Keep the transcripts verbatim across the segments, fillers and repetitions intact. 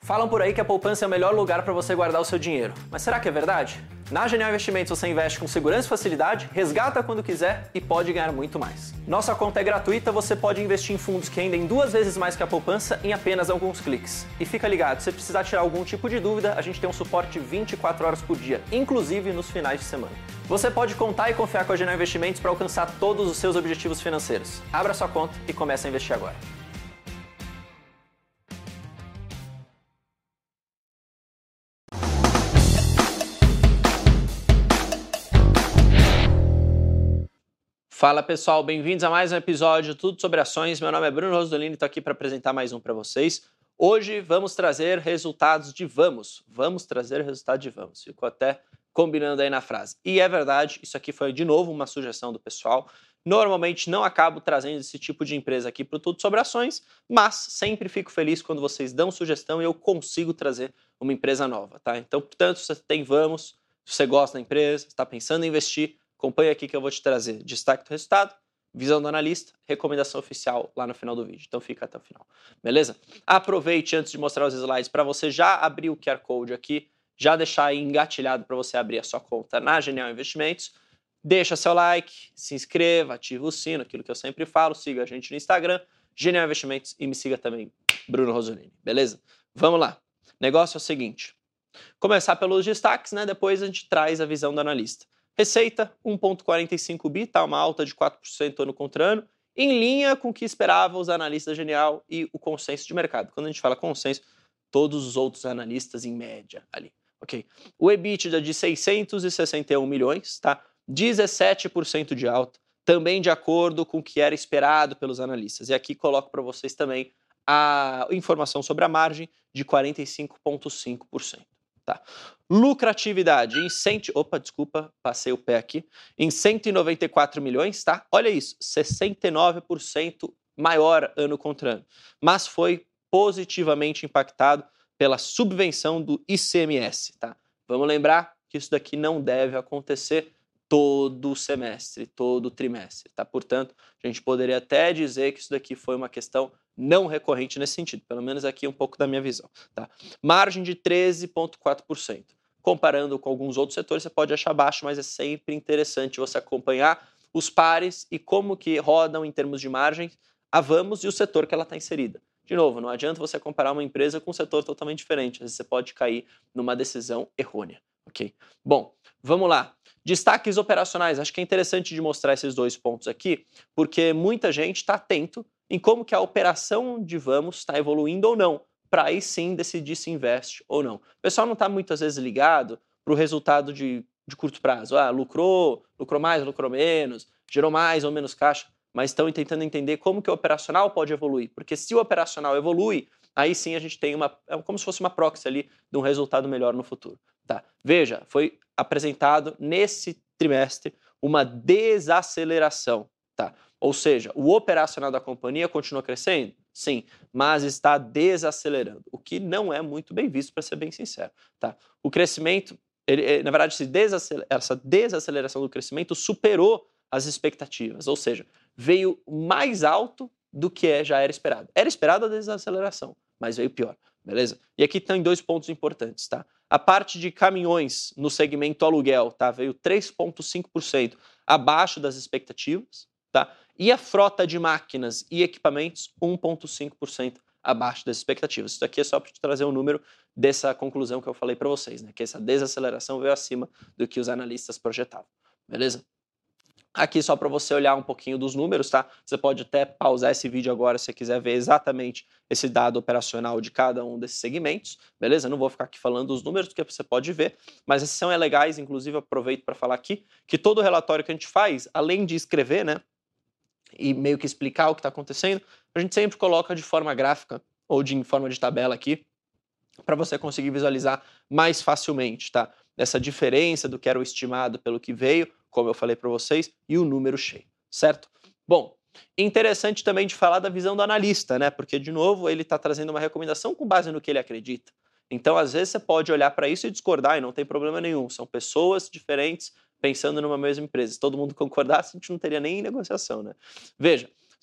Falam por aí que a poupança é o melhor lugar para você guardar o seu dinheiro. Mas será que é verdade? Na Genial Investimentos você investe com segurança e facilidade, resgata quando quiser e pode ganhar muito mais. Nossa conta é gratuita, você pode investir em fundos que rendem duas vezes mais que a poupança em apenas alguns cliques. E fica ligado, se precisar tirar algum tipo de dúvida, a gente tem um suporte vinte e quatro horas por dia, inclusive nos finais de semana. Você pode contar e confiar com a Genial Investimentos para alcançar todos os seus objetivos financeiros. Abra sua conta e comece a investir agora. Fala pessoal, bem-vindos a mais um episódio Tudo sobre Ações. Meu nome é Bruno Rosolini e estou aqui para apresentar mais um para vocês. Hoje vamos trazer resultados de Vamos. Vamos trazer resultado de Vamos. Ficou até combinando aí na frase. E é verdade, isso aqui foi de novo uma sugestão do pessoal. Normalmente não acabo trazendo esse tipo de empresa aqui para o Tudo sobre Ações, mas sempre fico feliz quando vocês dão sugestão e eu consigo trazer uma empresa nova, tá? Então, portanto, se você tem Vamos, se você gosta da empresa, está pensando em investir, acompanha aqui que eu vou te trazer destaque do resultado, visão do analista, recomendação oficial lá no final do vídeo. Então fica até o final, beleza? Aproveite antes de mostrar os slides para você já abrir o Q R Code aqui, já deixar aí engatilhado para você abrir a sua conta na Genial Investimentos. Deixa seu like, se inscreva, ativa o sino, aquilo que eu sempre falo, siga a gente no Instagram, Genial Investimentos e me siga também, Bruno Rosolini, beleza? Vamos lá. Negócio é o seguinte, começar pelos destaques, né? Depois a gente traz a visão do analista. Receita, um vírgula quarenta e cinco bi, tá uma alta de quatro por cento ano contra ano, em linha com o que esperavam os analistas da Genial e o consenso de mercado. Quando a gente fala consenso, todos os outros analistas em média ali, ok? O EBITDA de seiscentos e sessenta e um milhões, tá? dezessete por cento de alta, também de acordo com o que era esperado pelos analistas. E aqui coloco para vocês também a informação sobre a margem de quarenta e cinco vírgula cinco por cento. Tá. Lucratividade em cento, opa, desculpa, passei o pé aqui, em cento e noventa e quatro milhões, tá? Olha isso, sessenta e nove por cento maior ano contra ano, mas foi positivamente impactado pela subvenção do I C M S, tá? Vamos lembrar que isso daqui não deve acontecer todo semestre, todo trimestre, tá? Portanto, a gente poderia até dizer que isso daqui foi uma questão não recorrente nesse sentido, pelo menos aqui um pouco da minha visão, tá? Margem de treze vírgula quatro por cento. Comparando com alguns outros setores, você pode achar baixo, mas é sempre interessante você acompanhar os pares e como que rodam em termos de margem a Vamos e o setor que ela está inserida. De novo, não adianta você comparar uma empresa com um setor totalmente diferente, às vezes você pode cair numa decisão errônea, ok? Bom, vamos lá. Destaques operacionais, acho que é interessante de mostrar esses dois pontos aqui, porque muita gente está atento em como que a operação de Vamos está evoluindo ou não, para aí sim decidir se investe ou não. O pessoal não está muitas vezes ligado para o resultado de, de curto prazo. Ah, lucrou, lucrou mais, lucrou menos, gerou mais ou menos caixa, mas estão tentando entender como que o operacional pode evoluir, porque se o operacional evolui, aí sim a gente tem uma, é como se fosse uma proxy ali de um resultado melhor no futuro. Tá? Veja, foi apresentado nesse trimestre uma desaceleração, tá? Ou seja, o operacional da companhia continua crescendo? Sim, mas está desacelerando, o que não é muito bem visto, para ser bem sincero, tá? O crescimento, ele, na verdade, esse desaceler- essa desaceleração do crescimento superou as expectativas, ou seja, veio mais alto do que já era esperado. Era esperado a desaceleração, mas veio pior, beleza? E aqui tem dois pontos importantes, tá? A parte de caminhões no segmento aluguel, tá? Veio três vírgula cinco por cento abaixo das expectativas, tá? E a frota de máquinas e equipamentos, um vírgula cinco por cento abaixo das expectativas. Isso aqui é só para te trazer um número dessa conclusão que eu falei para vocês, né? Que essa desaceleração veio acima do que os analistas projetavam, beleza? Aqui só para você olhar um pouquinho dos números, tá? Você pode até pausar esse vídeo agora se você quiser ver exatamente esse dado operacional de cada um desses segmentos, beleza? Não vou ficar aqui falando os números, porque você pode ver, mas esses são legais, inclusive aproveito para falar aqui, que todo relatório que a gente faz, além de escrever, né, e meio que explicar o que está acontecendo, a gente sempre coloca de forma gráfica ou de em forma de tabela aqui, para você conseguir visualizar mais facilmente, tá? Essa diferença do que era o estimado pelo que veio, como eu falei para vocês, e o número cheio, certo? Bom, interessante também de falar da visão do analista, né? Porque, de novo, ele está trazendo uma recomendação com base no que ele acredita. Então, às vezes, você pode olhar para isso e discordar, e não tem problema nenhum. São pessoas diferentes pensando numa mesma empresa. Se todo mundo concordasse, a gente não teria nem negociação, né? Veja,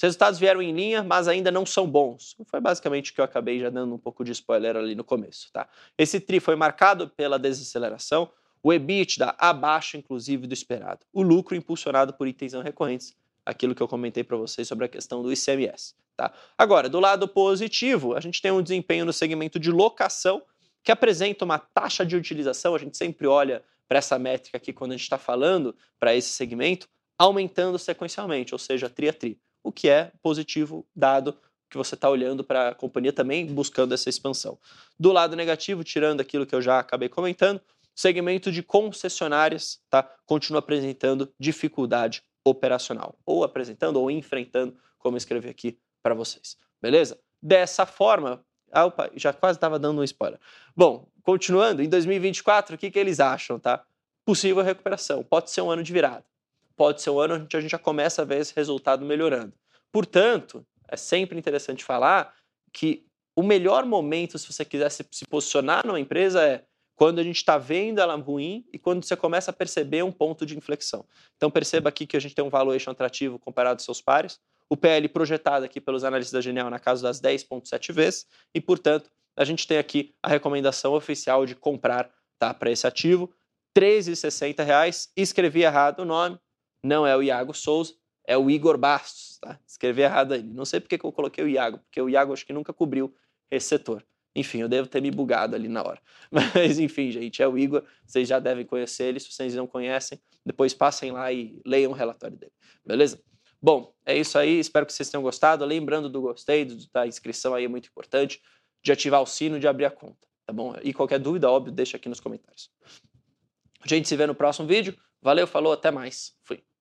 Os resultados vieram em linha, mas ainda não são bons. Foi basicamente o que eu acabei já dando um pouco de spoiler ali no começo, tá? Esse tri foi marcado pela desaceleração, o EBITDA abaixo, inclusive, do esperado. O lucro impulsionado por itens não recorrentes, aquilo que eu comentei para vocês sobre a questão do I C M S, tá? Agora, do lado positivo, a gente tem um desempenho no segmento de locação, que apresenta uma taxa de utilização, a gente sempre olha para essa métrica aqui quando a gente está falando para esse segmento, aumentando sequencialmente, ou seja, tri a tri, o que é positivo dado que você está olhando para a companhia também buscando essa expansão. Do lado negativo, tirando aquilo que eu já acabei comentando, segmento de concessionárias, tá, continua apresentando dificuldade operacional, ou apresentando ou enfrentando, como eu escrevi aqui para vocês, beleza? Dessa forma, ah, opa, já quase estava dando um spoiler. Bom, continuando, em dois mil e vinte e quatro, o que, que eles acham, tá? Possível recuperação, pode ser um ano de virada, pode ser um ano onde a gente já começa a ver esse resultado melhorando. Portanto, é sempre interessante falar que o melhor momento, se você quiser se, se posicionar numa empresa, é quando a gente está vendo ela ruim e quando você começa a perceber um ponto de inflexão. Então perceba aqui que a gente tem um valuation atrativo comparado aos seus pares, o P L projetado aqui pelos analistas da Genial na casa das dez vírgula sete vezes e, portanto, a gente tem aqui a recomendação oficial de comprar, tá, para esse ativo, treze reais e sessenta centavos. Escrevi errado o nome, não é o Iago Souza, é o Igor Bastos, tá? Escrevi errado aí. Não sei porque que eu coloquei o Iago, porque o Iago acho que nunca cobriu esse setor. Enfim, eu devo ter me bugado ali na hora. Mas enfim, gente, é o Igor, vocês já devem conhecer ele, se vocês não conhecem, depois passem lá e leiam o relatório dele, beleza? Bom, é isso aí, espero que vocês tenham gostado. Lembrando do gostei, da inscrição aí é muito importante, de ativar o sino, de abrir a conta, tá bom? E qualquer dúvida, óbvio, deixa aqui nos comentários. A gente se vê no próximo vídeo. Valeu, falou, até mais. Fui.